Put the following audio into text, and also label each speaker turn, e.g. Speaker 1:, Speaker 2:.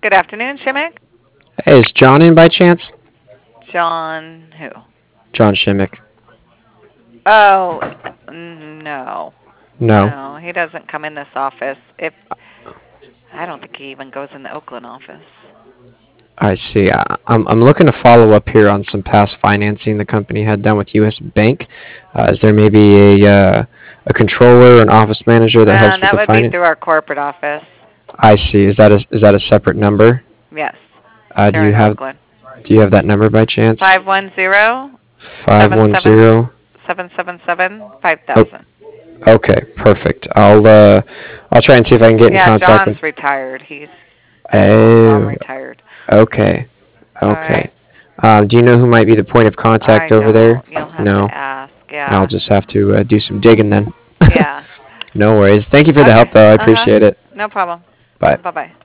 Speaker 1: Good afternoon, Shimmick.
Speaker 2: Hey, is John in by chance?
Speaker 1: John who?
Speaker 2: John Shimmick.
Speaker 1: Oh, no.
Speaker 2: No.
Speaker 1: No, he doesn't come in this office. If I don't think he even goes in the Oakland office.
Speaker 2: I see. I'm looking to follow up here on some past financing the company had done with U.S. Bank. Is there maybe a controller, an office manager that helps with
Speaker 1: That
Speaker 2: the
Speaker 1: would be
Speaker 2: finance?
Speaker 1: through our corporate office.
Speaker 2: I see. Is that a separate number?
Speaker 1: Yes,
Speaker 2: Do
Speaker 1: they're
Speaker 2: you
Speaker 1: in
Speaker 2: have
Speaker 1: Oakland.
Speaker 2: do you have that number by chance?
Speaker 1: 510
Speaker 2: Five one
Speaker 1: 77
Speaker 2: zero.
Speaker 1: 777
Speaker 2: Oh,
Speaker 1: 5000.
Speaker 2: okay, perfect. I'll try and see if I can get in
Speaker 1: Yeah,
Speaker 2: contact with.
Speaker 1: John's retired. He's long gone
Speaker 2: Oh,
Speaker 1: retired.
Speaker 2: okay,
Speaker 1: All
Speaker 2: okay.
Speaker 1: right.
Speaker 2: Do you know who might be the point of
Speaker 1: I
Speaker 2: contact over there?
Speaker 1: don't. You'll have
Speaker 2: No.
Speaker 1: to ask.
Speaker 2: I'll
Speaker 1: Yeah.
Speaker 2: just have to do some digging then.
Speaker 1: Yeah.
Speaker 2: No worries. Thank you for the help,
Speaker 1: Okay.
Speaker 2: though. I
Speaker 1: Uh huh.
Speaker 2: appreciate it.
Speaker 1: No problem.
Speaker 2: Bye.
Speaker 1: Bye bye.